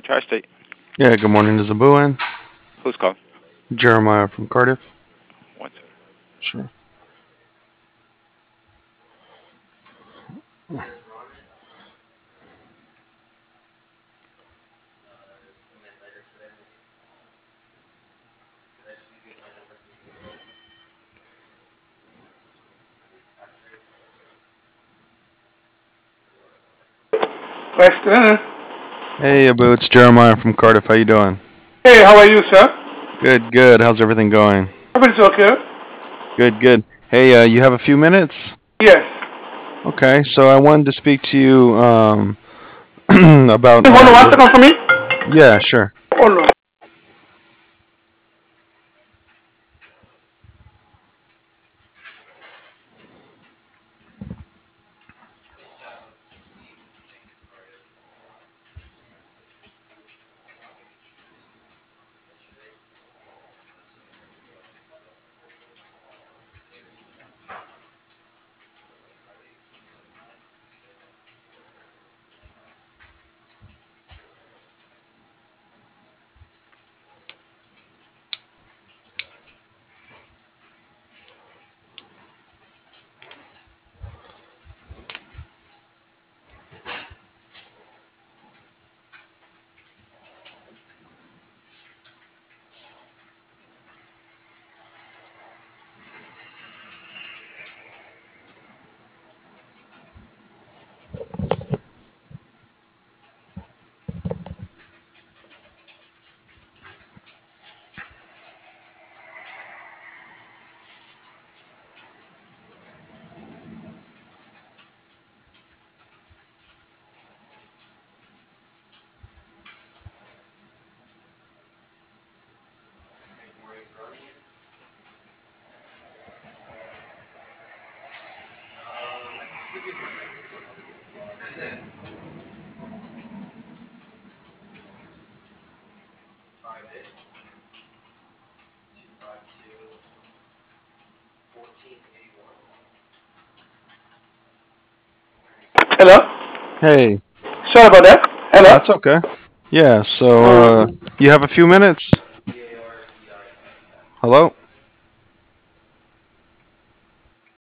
Tri-State. Yeah, good morning. Is Abu in? Who's calling? Jeremiah from Cardiff. One second. Sure. Question. Hey, Abu, it's Jeremiah from Cardiff. How you doing? Hey, how are you, sir? Good, good. How's everything going? Everything's okay. Good, good. Hey, you have a few minutes? Yes. Okay, so I wanted to speak to you about. Hey, hold on one second for me. Yeah, sure. Hold on. Hello? Hey, Sorry about that. Hello? that's okay. Yeah, so you have a few minutes? Hello?